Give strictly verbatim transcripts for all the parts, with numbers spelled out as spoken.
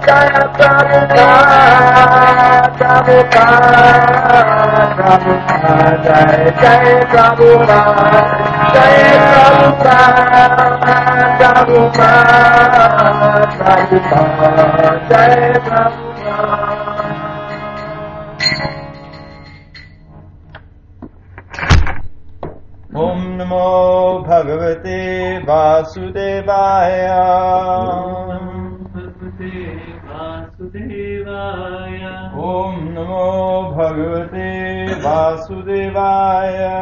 Jaya Prabhupada, Prabhupada, Prabhupada, Jaya Jaya Prabhupada, Jaya Prabhupada, Prabhupada, Prabhupada, Jaya Prabhupada. Om Namo Bhagavate Vasudevaya. Om Namo Bhagavate Vasudevaya.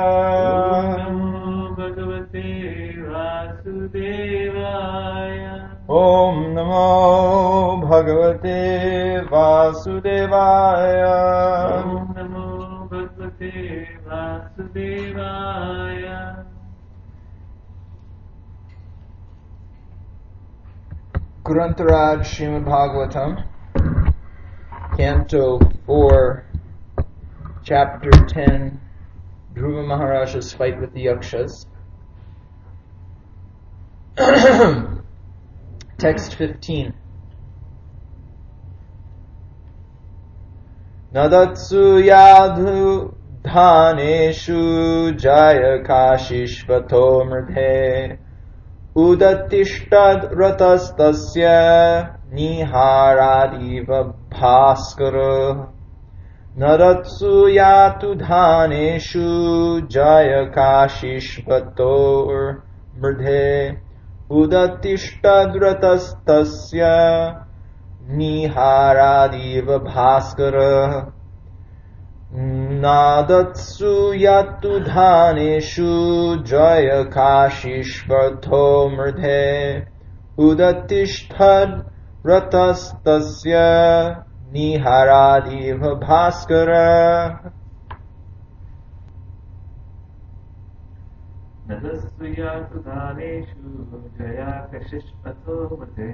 Om Namo Bhagavate Vasudevaya. Om Namo Bhagavate Vasudevaya. Grantharaj Srimad Bhagavatam, Canto four, Chapter ten, Dhruva Maharaja's fight with the Yakshas. Text fifteen. Nadatsu yadhu dhaneshu jaya kashishvato mridhe udattishtad ratastasya niharadiva bhaskara. Nadatsu yatu dhaneshu jaya kashishvato mridhe udattishtad ratastasya niharadiva bhaskara. Nadatsu yatu dhaneshu jaya kashishvato mridhe udattishtad ratastasya niharadiva bhaskara. Nadatsu yatu dhaneshu jaya kashishvato mridhe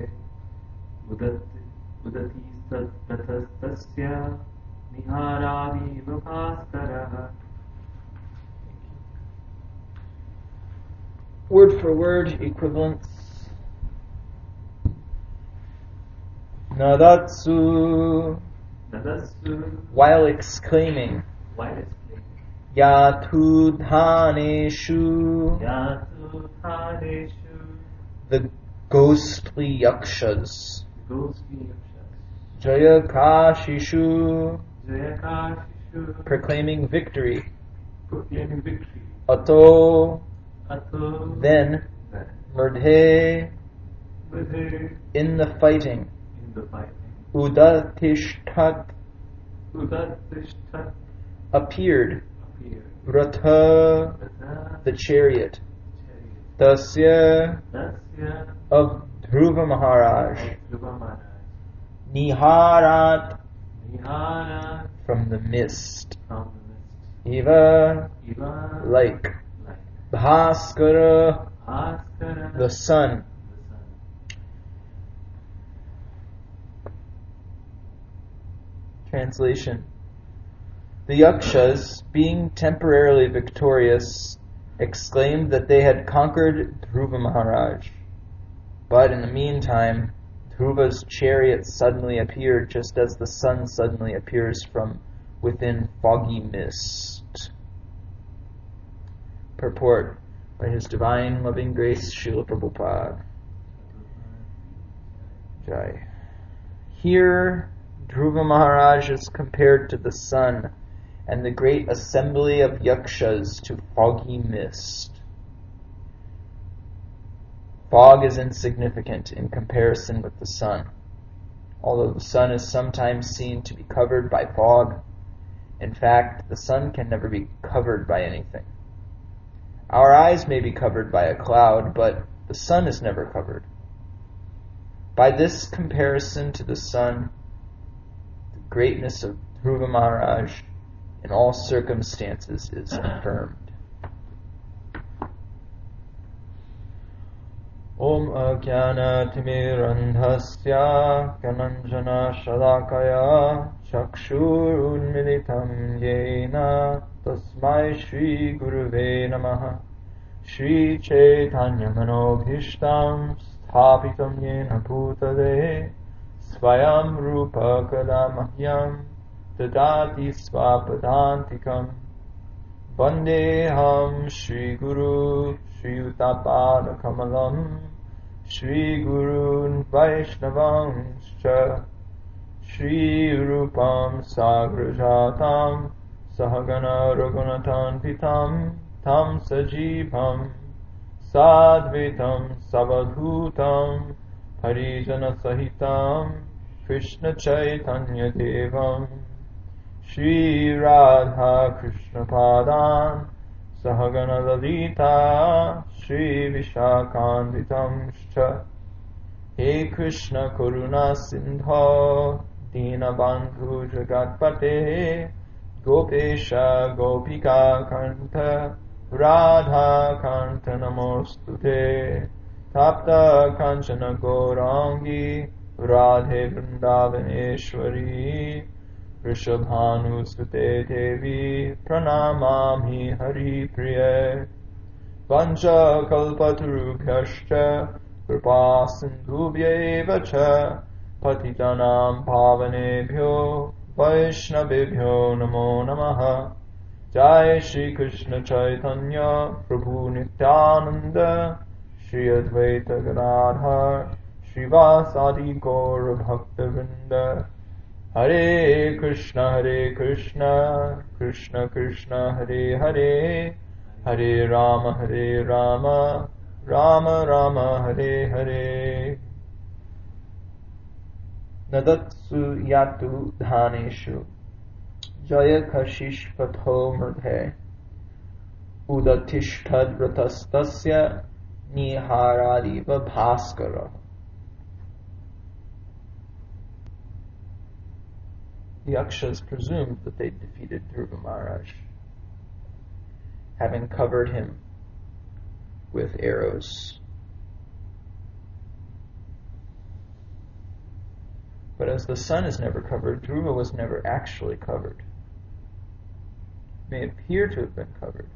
udattishtad ratastasya niharadiva bhaskara. Word for word equivalence. Nadatsu, Nadatsu, while exclaiming, while exclaiming, Yatu dhaneshu, Yatu dhaneshu, the ghostly yakshas, ghostly yakshas, Jaya kashishu, Jayakashishu, proclaiming victory, proclaiming victory, Ato, Ato, then, then, Murdhe, Mridhe, in the fighting, in the fighting, Udatishtat, Udatishtat, appeared, appeared, Ratha, Ratha, the chariot, chariot, Tasya, Dasya, of Dhruva Maharaj, Dhruva Maharaj, Niharat, Nihara, from the mist, from the mist, Eva, Iva, like, like, Bhaskara, Bhaskara, the sun. the sun. Translation. The Yakshas, being temporarily victorious, exclaimed that they had conquered Dhruva Maharaj. But in the meantime, Dhruva's chariot suddenly appeared just as the sun suddenly appears from within foggy mist. Purport by His Divine Loving Grace Srila Prabhupada. Jai. Here, Dhruva Maharaj is compared to the sun and the great assembly of yakshas to foggy mist. Fog is insignificant in comparison with the sun. Although the sun is sometimes seen to be covered by fog, in fact, the sun can never be covered by anything. Our eyes may be covered by a cloud, but the sun is never covered. By this comparison to the sun, the greatness of Dhruva Maharaj in all circumstances is affirmed. Om Ajnana Timirandhasya Kananjana Shalakaya Chakshur Unmilitam Yena Tasmai Shri Guruve Namaha Shri Chaitanya Manobhishtam Sthapitam Yena Bhutale Svayam Rupa Kadamahyam Dadati Svapadantikam Vandeham Shri Guru Shri Utapada Kamalam Shri Gurun Vaishnavanscha Shri Rupam Sagrajatam Sahagana Raghunathan Pitam Tam Sajibam Sadvitam Savadhutam Harijana Sahitam Krishna Chaitanya Devam Shri Radha Krishna Padan Sahagana Lalita Shri Vishakhanvitam Shcha He Krishna Karuna Sindho Dinabandhu Jagatpate Gopesha Gopika Kanta Radha Kanta Namostute Tapta Kanchana Gaurangi Radhe Vrindavaneshwari Rishabhanu Sute Devi Pranamami Hari Priye Vancha Kalpatarubhyascha Kripa Sindhubhyeva Cha Patitanam Pavanebhyo Vaishnavebhyo Namo Namaha Jai Shri Krishna Chaitanya Prabhu Nityananda Shri Advaita Gadadhar Srivasadi Gaura Bhakta Vrinda Hare Krishna Hare Krishna Krishna Krishna Hare Hare Hare Rama Hare Rama Rama Rama Hare Hare Nadatsu Yatu Dhaneshu Jaya Kashish Patho Murdhe Udatishtad Ratastasya Niharadiva Bhaskara. The Yakshas presumed that they defeated Dhruva Maharaj, having covered him with arrows. But as the sun is never covered, Dhruva was never actually covered. It may appear to have been covered.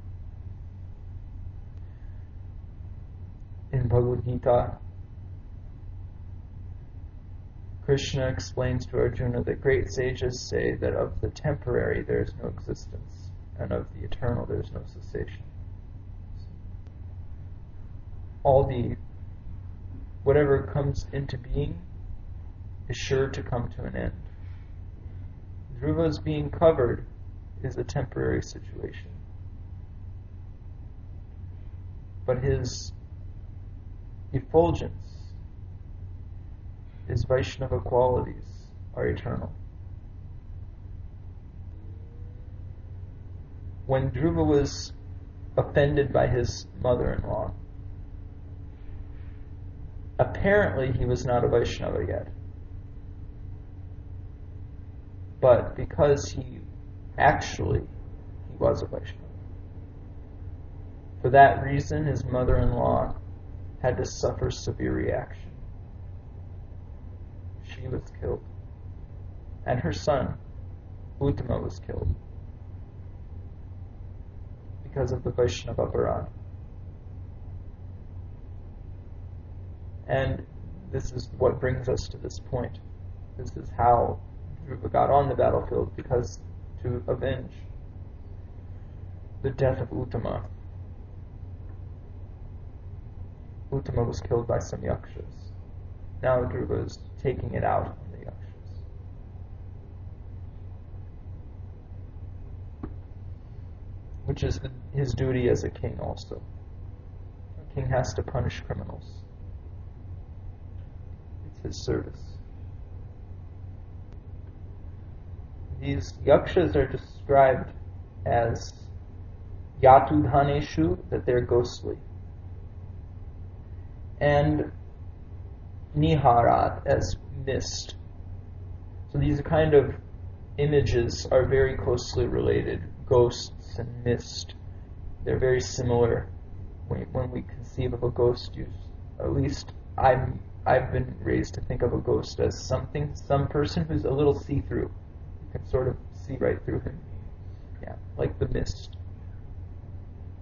In Bhagavad Gita, Krishna explains to Arjuna that great sages say that of the temporary there is no existence, and of the eternal there is no cessation. All the, whatever comes into being is sure to come to an end. Dhruva's being covered is a temporary situation. But his effulgence, his Vaishnava qualities are eternal. When Dhruva was offended by his mother-in-law, apparently he was not a Vaishnava yet. But because he actually he was a Vaishnava. For that reason, his mother-in-law had to suffer severe reaction. She was killed. And her son, Uttama, was killed because of the Vaishnava Aparad. And this is what brings us to this point. This is how Dhruva got on the battlefield, because to avenge the death of Uttama. Uttama was killed by some Yakshas. Now Dhruva is taking it out on the Yakshas. Which is his duty as a king also. A king has to punish criminals. It's his service. These Yakshas are described as Yatudhaneshu, that they're ghostly. And Niharat, as mist. So these kind of images are very closely related. Ghosts and mist. They're very similar. When, when we conceive of a ghost, you, at least I'm, I've been raised to think of a ghost as something, some person who's a little see-through. You can sort of see right through him. Yeah, like the mist.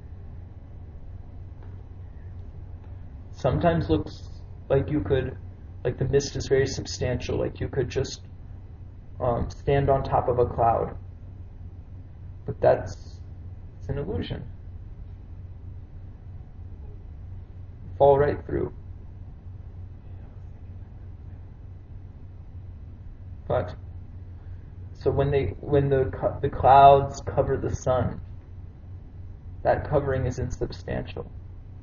Sometimes looks like you could Like the mist is very substantial, like you could just um, stand on top of a cloud. But that's it's an illusion. Fall right through. But so when they when the the clouds cover the sun, that covering is insubstantial.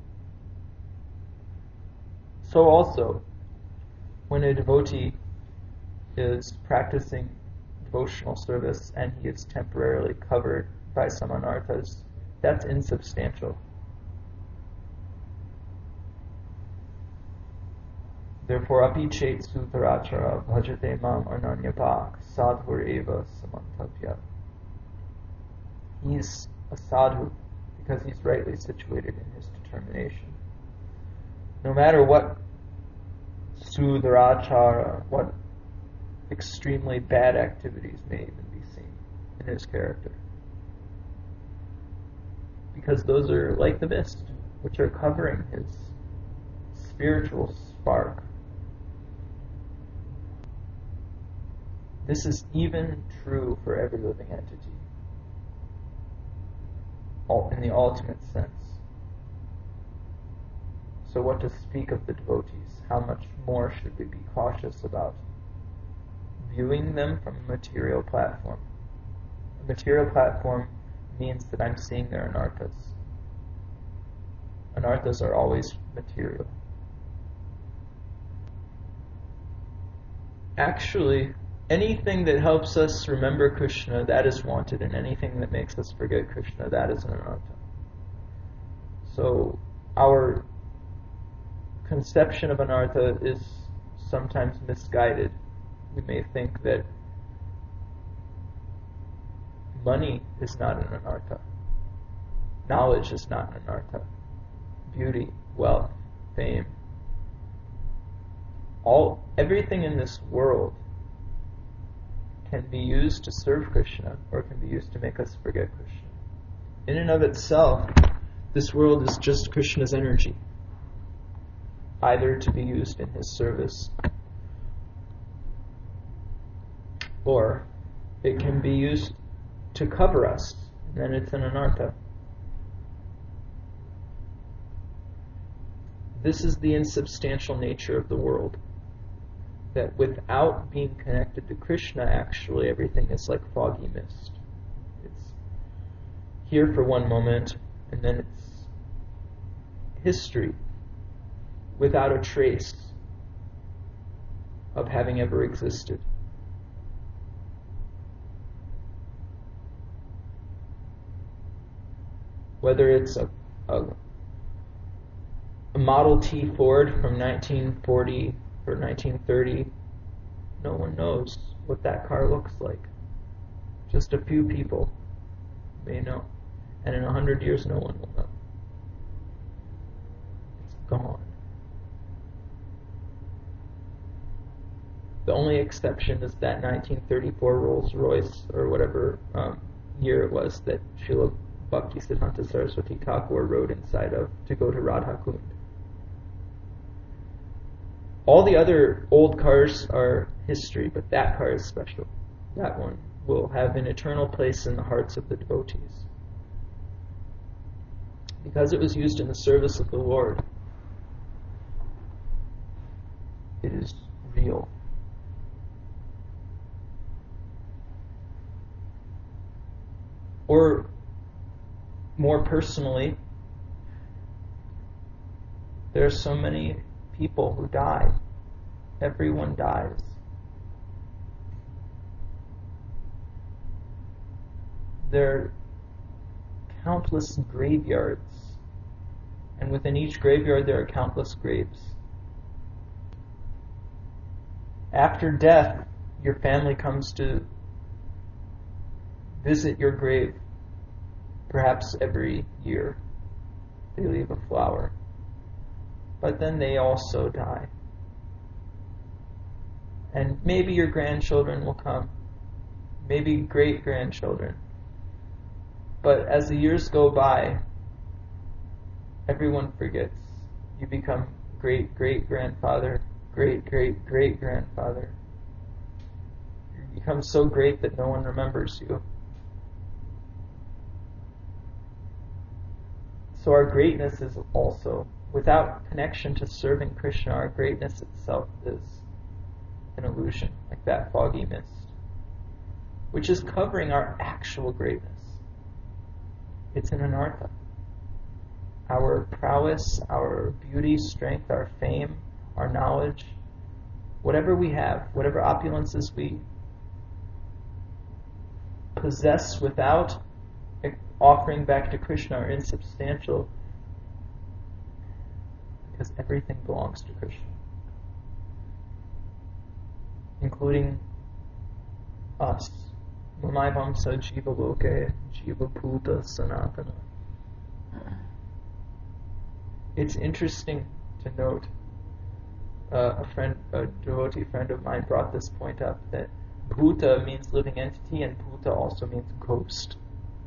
So also, when a devotee is practicing devotional service and he is temporarily covered by some anarthas, that's insubstantial. Therefore, api chet sutarachara bhajate mam ananyapak sadhur eva samantapya. He's a sadhu because he's rightly situated in his determination. No matter what sudarachara, what extremely bad activities may even be seen in his character. Because those are like the mist, which are covering his spiritual spark. This is even true for every living entity, in the ultimate sense. So what to speak of the devotees? How much more should we be cautious about viewing them from a material platform? A material platform means that I'm seeing their anarthas. Anarthas are always material. Actually, anything that helps us remember Krishna, that is wanted, and anything that makes us forget Krishna, that is an anartha. So our conception of anartha is sometimes misguided. We may think that money is not an anartha, knowledge is not an anartha, beauty, wealth, fame, all everything in this world can be used to serve Krishna or can be used to make us forget Krishna. In and of itself, this world is just Krishna's energy, either to be used in his service or it can be used to cover us, and then it's an anartha. This is the insubstantial nature of the world. That without being connected to Krishna, actually everything is like foggy mist. It's here for one moment, and then it's history without a trace of having ever existed. Whether it's a, a, a Model T Ford from nineteen forty or nineteen thirty, no one knows what that car looks like. Just a few people may know. And in a hundred years, no one will know. It's gone. The only exception is that nineteen thirty-four Rolls Royce, or whatever um, year it was, that Srila Bhaktisiddhanta Saraswati Thakur rode inside of to go to Radha Kund. All the other old cars are history, but that car is special. That one will have an eternal place in the hearts of the devotees. Because it was used in the service of the Lord, it is real. Or, more personally, there are so many people who die. Everyone dies. There are countless graveyards, and within each graveyard there are countless graves. After death, your family comes to visit your grave, perhaps every year. They leave a flower. But then they also die. And maybe your grandchildren will come. Maybe great-grandchildren. But as the years go by, everyone forgets. You become great-great-grandfather, great, great, great grandfather. You become so great that no one remembers you. So our greatness is also, without connection to serving Krishna, our greatness itself is an illusion, like that foggy mist, which is covering our actual greatness. It's an anartha. Our prowess, our beauty, strength, our fame, our knowledge, whatever we have, whatever opulences we possess without offering back to Krishna are insubstantial, because everything belongs to Krishna, including us. Mamai-vamsa jiva loke jiva bhuta sanatana. It's interesting to note, uh, a friend, a devotee friend of mine brought this point up, that bhuta means living entity and bhuta also means ghost.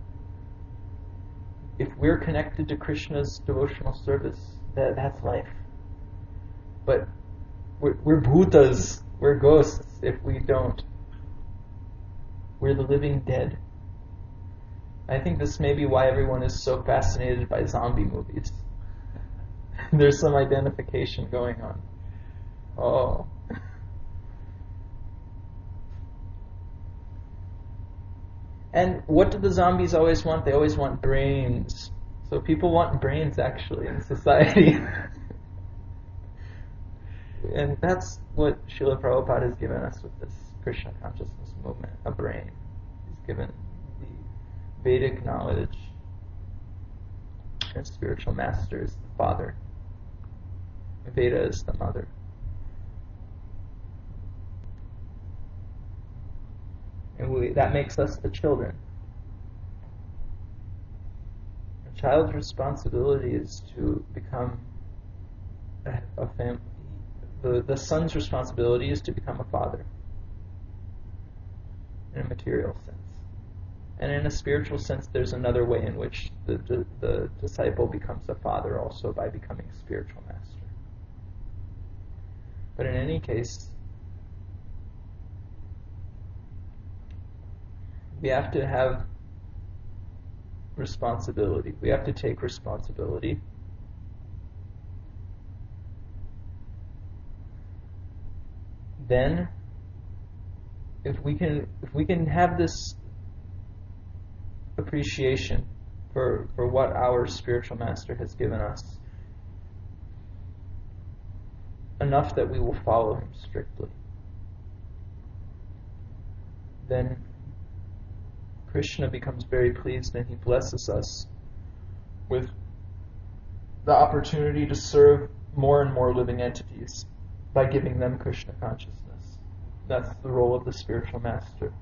If we're connected to Krishna's devotional service, that, that's life. But we're, we're bhutas, we're ghosts if we don't. We're the living dead. I think this may be why everyone is so fascinated by zombie movies. There's some identification going on. Oh. And what do the zombies always want? They always want brains. So people want brains, actually, in society. And that's what Srila Prabhupada has given us with this Krishna consciousness movement, a brain. He's given the Vedic knowledge, and spiritual master is the father. Veda is the mother. And we, that makes us the children. A child's responsibility is to become a, a family. The, the son's responsibility is to become a father, in a material sense. And in a spiritual sense, there's another way in which the, the, the disciple becomes a father also, by becoming spiritual master. But in any case, we have to have responsibility. We have to take responsibility. Then, if we can, if we can have this appreciation for for what our spiritual master has given us, enough that we will follow him strictly, then Krishna becomes very pleased and he blesses us with the opportunity to serve more and more living entities by giving them Krishna consciousness. That's the role of the spiritual master.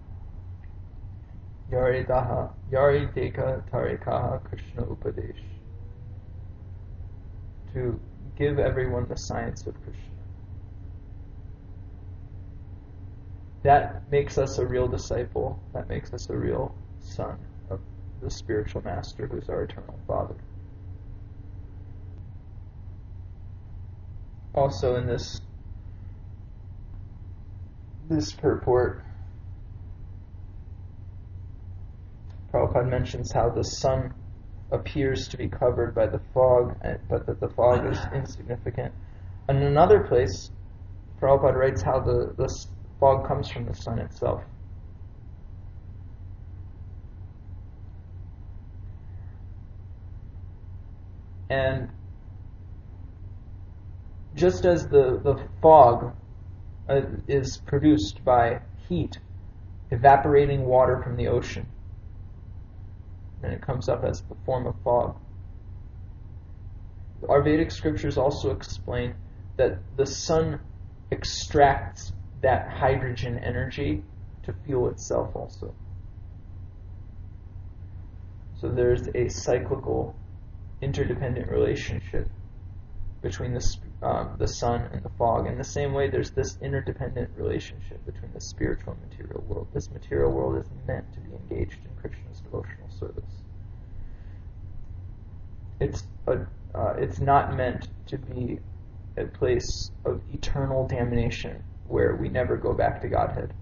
Yari daha, yari deka tarikaha Krishna upadesh. To give everyone the science of Krishna. That makes us a real disciple. That makes us a real son of the spiritual master, who's our eternal Father. Also in this this purport, Prabhupada mentions how the sun appears to be covered by the fog, but that the fog is insignificant. And in another place, Prabhupada writes how the, the fog comes from the sun itself. And just as the, the fog uh, is produced by heat, evaporating water from the ocean, and it comes up as the form of fog, our Vedic scriptures also explain that the sun extracts that hydrogen energy to fuel itself also. So there's a cyclical, interdependent relationship between the um, the sun and the fog. In the same way, there's this interdependent relationship between the spiritual and material world. This material world is meant to be engaged in Krishna's devotional service. It's a, uh, it's not meant to be a place of eternal damnation where we never go back to Godhead.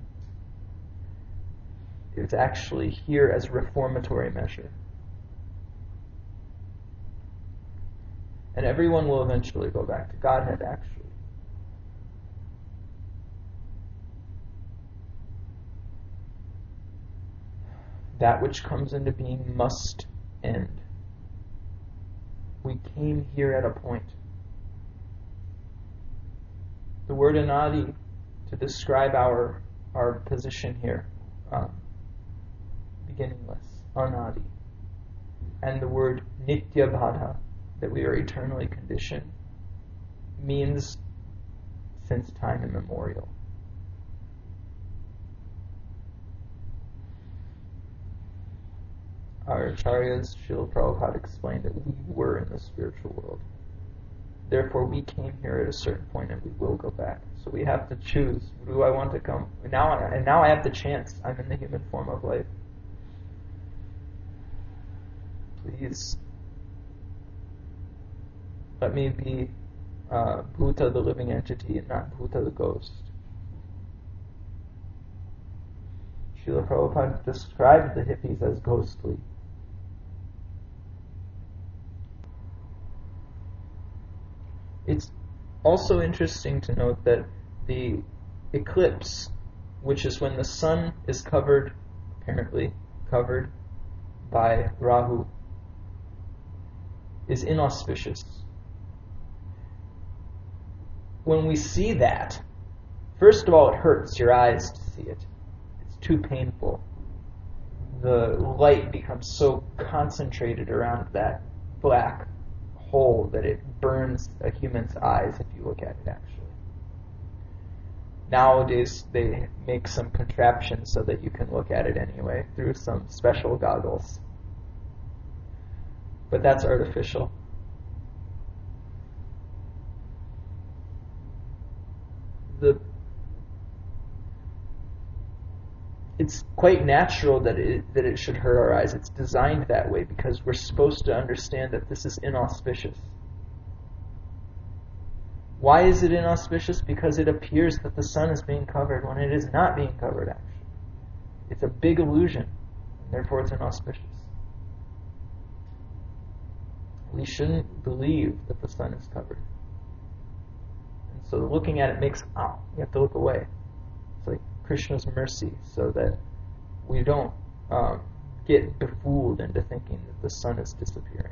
It's actually here as a reformatory measure. And everyone will eventually go back to Godhead, actually. That which comes into being must end. We came here at a point. The word anadi to describe our our position here, um, beginningless, anadi, and the word nityabhadha, that we are eternally conditioned, means since time immemorial. Our acharyas, Srila Prabhupada explained that we were in the spiritual world. Therefore, we came here at a certain point, and we will go back. So we have to choose: do I want to come now? And now I have the chance. I'm in the human form of life. Please, let me be uh, Bhuta, the living entity, and not Bhuta, the ghost. Srila Prabhupada described the hippies as ghostly. It's also interesting to note that the eclipse, which is when the sun is covered, apparently covered by Rahu, is inauspicious. When we see that, first of all, it hurts your eyes to see it. It's too painful. The light becomes so concentrated around that black hole that it burns a human's eyes if you look at it, actually. Nowadays, they make some contraptions so that you can look at it anyway through some special goggles. But that's artificial. The It's quite natural that it that it should hurt our eyes. It's designed that way because we're supposed to understand that this is inauspicious. Why is it inauspicious? Because it appears that the sun is being covered when it is not being covered, actually. It's a big illusion, and therefore it's inauspicious. We shouldn't believe that the sun is covered. And so looking at it makes, oh, you have to look away. It's like Krishna's mercy, so that we don't um, get befooled into thinking that the sun is disappearing.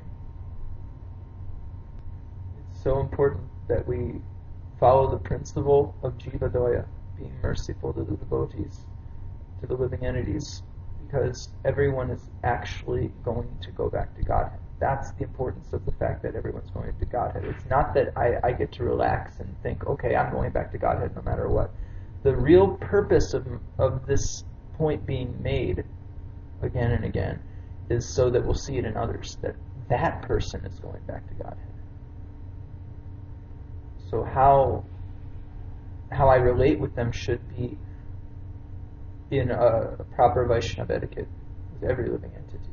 It's so important that we follow the principle of Jiva Doya, being merciful to the devotees, to the living entities, because everyone is actually going to go back to Godhead. That's the importance of the fact that everyone's going to Godhead. It's not that I, I get to relax and think, okay, I'm going back to Godhead no matter what. The real purpose of of this point being made again and again is so that we'll see it in others, that that person is going back to Godhead. So how how I relate with them should be in a proper Vaishnava etiquette with every living entity.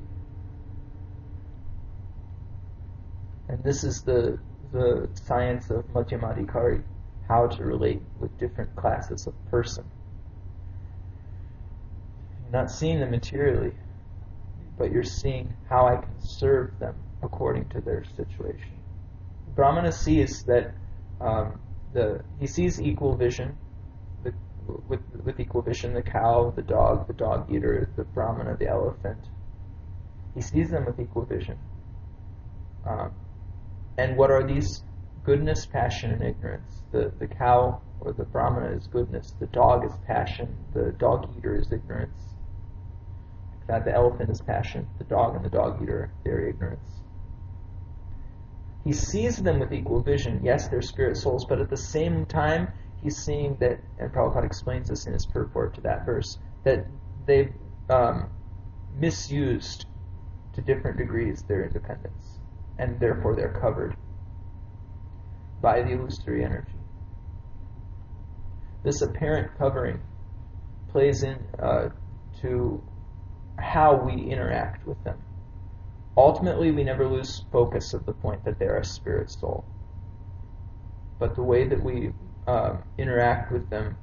And this is the the science of Madhyamadikari, how to relate with different classes of person. You're not seeing them materially, but you're seeing how I can serve them according to their situation. Brahmana sees that um, the he sees equal vision, the, with with equal vision, the cow, the dog, the dog eater, the Brahmana, the elephant. He sees them with equal vision. Um, and what are these? Goodness, passion, and ignorance. The the cow or the Brahmana is goodness. The dog is passion. The dog eater is ignorance. That the elephant is passion. The dog and the dog eater, they're ignorance. He sees them with equal vision. Yes, they're spirit souls, but at the same time, he's seeing that, and Prabhupada explains this in his purport to that verse, that they've um, misused to different degrees their independence, and therefore they're covered by the illusory energy. This apparent covering plays in uh, to how we interact with them. Ultimately, we never lose focus of the point that they're a spirit soul. but the way that we uh, interact with them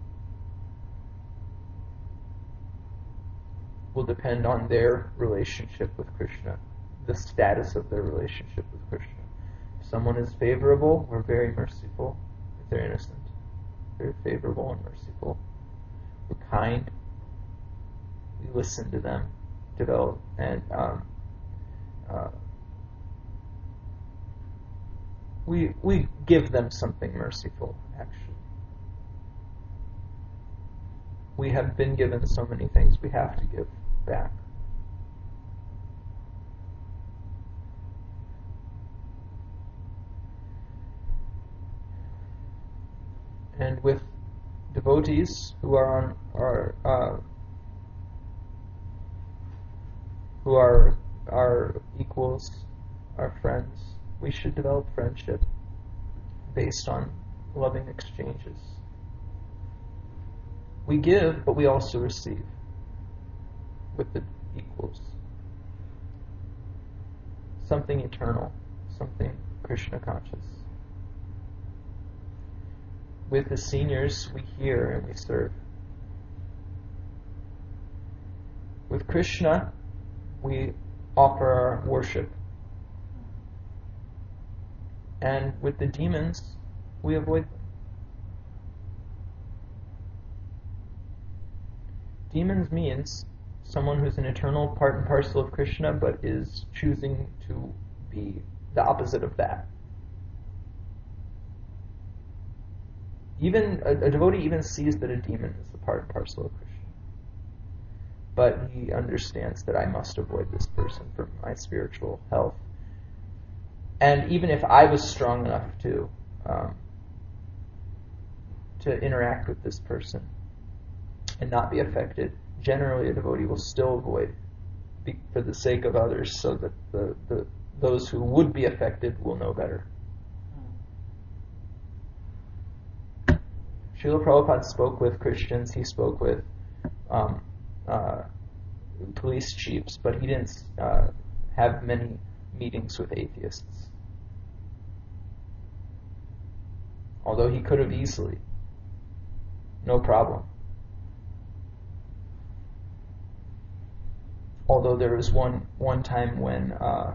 will depend on their relationship with Krishna, the status of their relationship with Krishna. If someone is favorable, we're very merciful. If they're innocent, very favorable and merciful. We're kind. We listen to them, develop, and um, uh, we we give them something merciful. Actually, we have been given so many things we have to give back. And with devotees who are on are uh, who are our equals, our friends, we should develop friendship based on loving exchanges. We give, but we also receive with the equals. Something eternal, something Krishna conscious. With the seniors, we hear and we serve. With Krishna, we offer our worship. And with the demons, we avoid them. Demons means someone who's an eternal part and parcel of Krishna, but is choosing to be the opposite of that. Even a, a devotee even sees that a demon is the part and parcel of Krishna, but he understands that I must avoid this person for my spiritual health. And even if I was strong enough to um, to interact with this person and not be affected, generally a devotee will still avoid be, for the sake of others, so that the, the those who would be affected will know better. Srila Prabhupada spoke with Christians, he spoke with um, uh, police chiefs, but he didn't uh, have many meetings with atheists. Although he could have easily. No problem. Although there was one, one time when uh,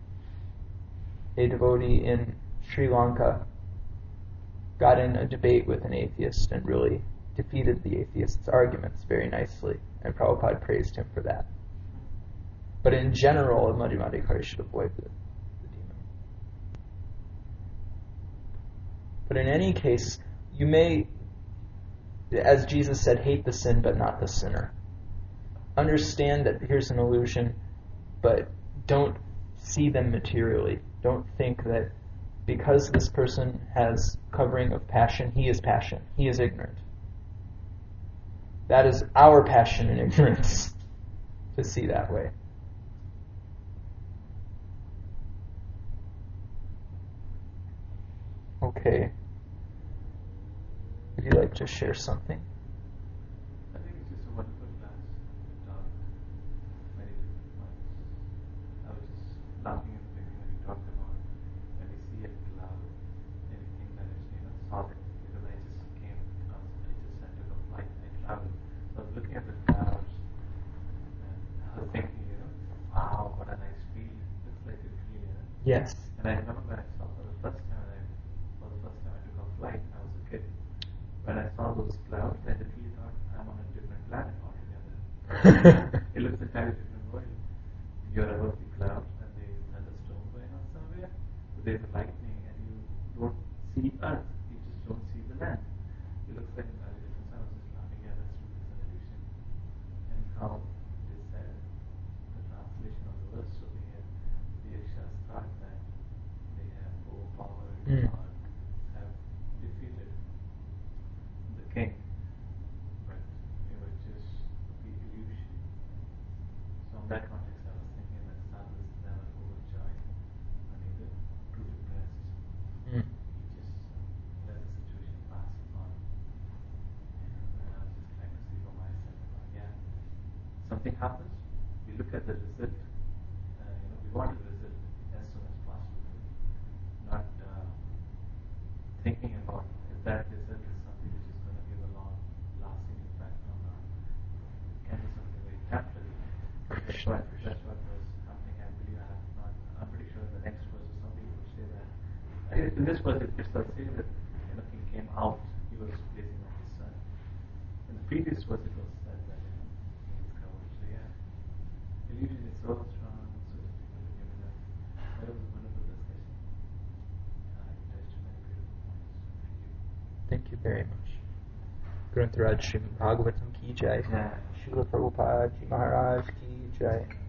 a devotee in Sri Lanka got in a debate with an atheist and really defeated the atheist's arguments very nicely, and Prabhupada praised him for that. But in general, a Madhyamadikari should avoid the, the demon. But in any case, you may, as Jesus said, hate the sin but not the sinner. Understand that here's an illusion, but don't see them materially. Don't think that because this person has covering of passion, he is passion. He is ignorant. That is our passion and ignorance to see that way. Okay. Would you like to share something? I think it's just a wonderful class. It taught many different points. I was just laughing at the beginning when you talked about when you see a cloud, and you think that it's, you know, solid. Because I just came, I just had to go flight, I traveled. So I was looking at the clouds, and I was thinking, you know, wow, what a nice field. Looks like a field, you know. Yes. And I remember when I saw for the first time, I, for the first time I took a flight, I was a kid. When I saw those clouds, I literally thought I'm on a different planet altogether. It looks a very different world. You're above the clouds, and there's a thunderstorm going on somewhere. There's lightning, and you don't see Earth. You just don't see the land. It looks like a very different. I was just laughing at this with this illusion, and how they said the translation of the verse over here. The Yakshas thought that they have overpowered Mm. or have defeated the king, but it was just the illusion. So in that context, I was thinking that sadhus never overjoyed when he did true depressed. Mm. He just let the situation pass on. And I was just trying to see for myself, yeah, something happens, we look at the result, uh, you know, we want the result as soon as possible, not uh, thinking about if that result is something which is going to give a long lasting impact or not. It can be something very temporary. That's what, that's what was happening. I believe I have not, I'm pretty sure the next verse or something would say that. In this verse it itself says that you know, he came out, he was blazing on his son. In the previous verse it was said that you know, he is covered. So yeah, religion is so strong, so difficult to give that. That was a wonderful discussion. Uh, you touched many beautiful points. Thank you. Thank you very much. Granth Raj Srimad Bhagavatam ki jai. Yeah. Srila Prabhupada Ji Maharaj ki jai.